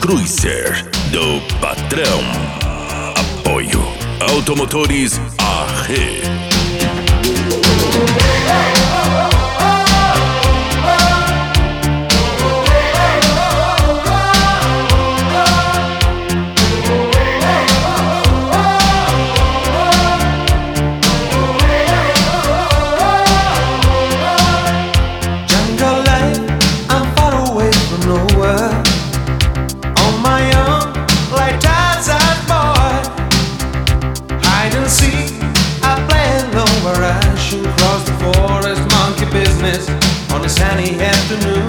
Cruiser do patrão. Apoio Automotores AR. On a sunny afternoon,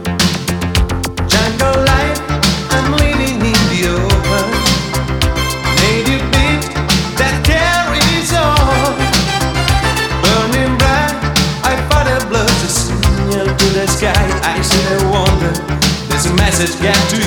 jungle life, I'm living in the open. Native beat that carries on, burning bright. I find a blood to signal to the sky. I see a wonder. There's a message got to